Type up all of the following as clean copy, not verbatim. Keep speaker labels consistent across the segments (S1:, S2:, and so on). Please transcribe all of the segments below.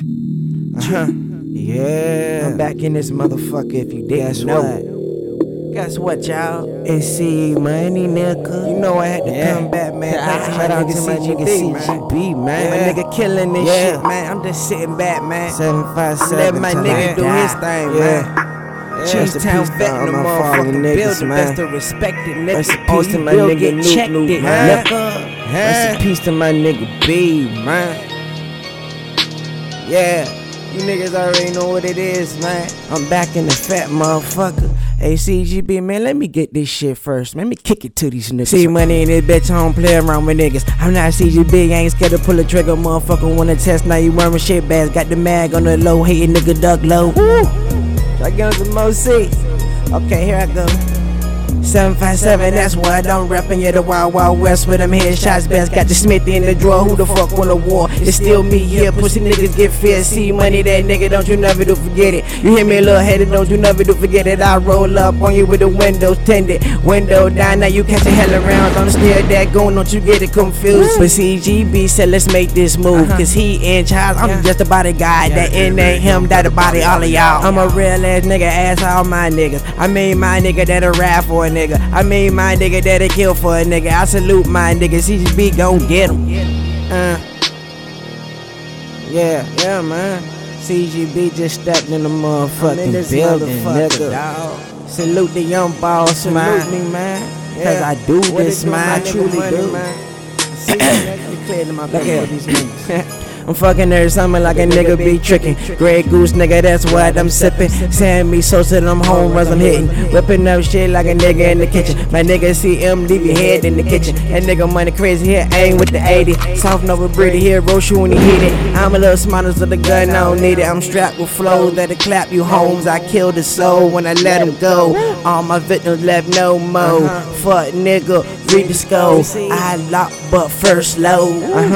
S1: Yeah,
S2: I'm back in this motherfucker if you didn't know. Guess what, y'all?
S1: It's C Money, nigga.
S2: You know I had to come back, man.
S1: Shout out to my nigga CGB, man.
S2: My nigga killing this shit, man. I'm just sitting back, man.
S1: 757.
S2: Let my nigga do his thing, man. Cheesetown vet in the motherfucking building. Best to respect it, nigga.
S1: Rest in peace to my nigga
S2: checked it,
S1: man.
S2: nigga.
S1: Rest in peace to my nigga B, man.
S2: Yeah, you niggas already know what it is, man.
S1: I'm back in the fat motherfucker. Hey CGB, man, let me get this shit first. Let me kick it to these niggas. See money in this bitch, I don't play around with niggas. I'm not CGB, I ain't scared to pull a trigger. Motherfucker wanna test, now you wearing shit bags. Got the mag on the low, hating nigga duck low. Woo!
S2: I give him some more seats. Okay, here I go.
S1: 757, that's what I'm reppin'. Yeah, the Wild Wild West with them headshots best. Got the Smithy in the drawer, who the fuck won the war? It's still me here, pussy niggas get fed. See money, that nigga, don't you never do forget it. You hear me a little headed, don't you never do forget it. I roll up on you with the windows tinted. Window down, now you catch a hell around. On the stair that going, don't you get it confused. But CGB said let's make this move, cause he in charge, I'm just a bodyguard. That in ain't him, that the body all of y'all. I'm a real ass nigga, ass all my niggas. I mean my nigga that'll ride for a nigga. I mean my nigga that'll kill for a nigga. I salute my nigga, CGB gon' get him. Yeah, man. CGB just stepped in the motherfucking building, nigga.
S2: Dog.
S1: Salute the young boss, man.
S2: Salute me, man.
S1: Cause I do
S2: What
S1: this,
S2: it do,
S1: man. I
S2: my
S1: truly
S2: nigga,
S1: do.
S2: man. See, nigga, you cleared my
S1: Look here.
S2: with these niggas.
S1: I'm fucking her something like a nigga be tricking. Grey Goose nigga, that's what I'm sipping. Sammy Sosa, them home runs I'm hitting. Whipping up shit like a nigga in the kitchen. My nigga CM, leave your head in the kitchen. That nigga money crazy here, aim with the 80. Soft Nova Brady here, roast you when you hit it. I'm a little smarter so the gun, I don't need it. I'm strapped with flows that'll clap you homes. I kill the soul when I let him go. All my victims left no more. Fuck nigga, read the skull. I lock but first low.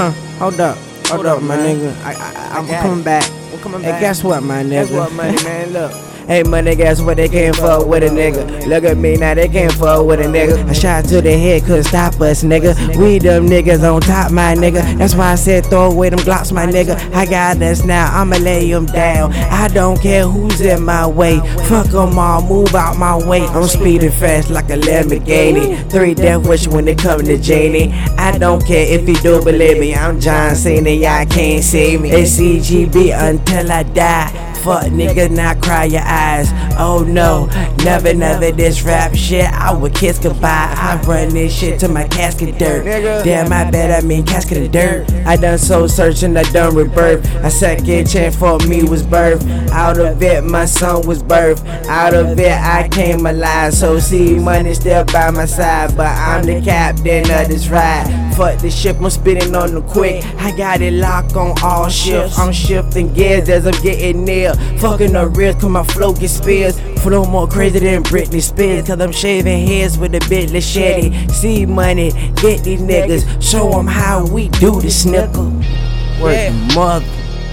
S1: Hold up, my nigga. I'm coming back.
S2: I'm coming
S1: Hey,
S2: back.
S1: guess what, my nigga?
S2: Guess what, money, man? Look.
S1: Hey, money, guess what? They can't fuck with a nigga. Look at me now, they can't fuck with a nigga. A shot to the head couldn't stop us, nigga. We them niggas on top, my nigga. That's why I said throw away them Glocks, my nigga. I got this now, I'ma lay them down. I don't care who's in my way. Fuck them all, move out my way. I'm speeding fast like a Lamborghini. 3 death wish when they come to Janie. I don't care if you do believe me. I'm John Cena, y'all can't see me. It's CGB until I die. Fuck nigga, not cry your eyes. Oh no, never this rap shit. I would kiss goodbye. I run this shit to my casket dirt. Damn, I bet I mean casket of dirt. I done soul searching, I done rebirth. A second chance for me was birth. Out of it, my son was birth. Out of it, I came alive. So see money still by my side, but I'm the captain of this ride. Fuck the ship, I'm spinning on the quick. I got it locked on all shifts. I'm shifting gears as I'm getting near. Fucking the wrist, cause my flow gets spears. Flow more crazy than Britney Spears, cause I'm shaving heads with a bit machete. See money, get these niggas, show them how we do this, nigga. Word mother.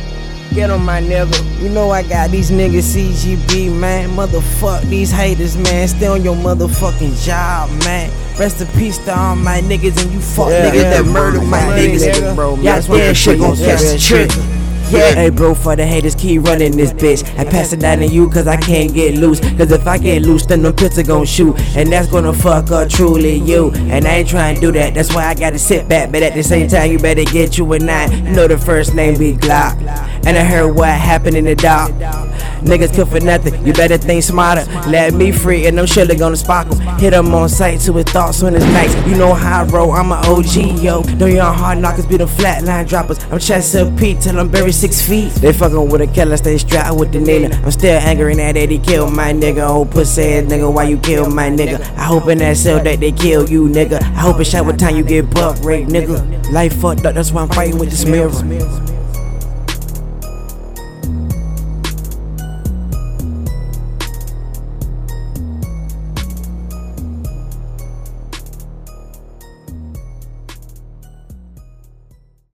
S2: Get on my nigga.
S1: You know I got these niggas CGB, man. Motherfuck these haters, man. Stay on your motherfucking job, man. Rest in peace to all my niggas and you fuck niggas that murder my niggas.
S2: bro.
S1: Y'all that shit gon' catch the trick. Yeah. Hey bro, for the haters keep running this bitch. I pass it down to you cause I can't get loose. Cause if I get loose then them pits are gon' shoot. And that's gonna fuck up truly you. And I ain't trying to do that, that's why I gotta sit back. But at the same time you better get you a 9. You know the first name be Glock. And I heard what happened in the dark. Niggas kill for nothing, you better think smarter. Let me free and them shit gonna sparkle. Hit them on sight to his thoughts when it's nice. You know how I roll, I'm an OG, yo. Know young hard knockers be the flatline droppers. I'm Chester Pete till I'm buried 6 feet. They fucking with a killer, stay strapped with the Nina. I'm still angry at that he killed my nigga. Old pussy ass nigga, why you kill my nigga? I hope in that cell that they kill you, nigga. I hope it's shot with time you get buck raped, nigga. Life fucked up, that's why I'm fighting with this mirror.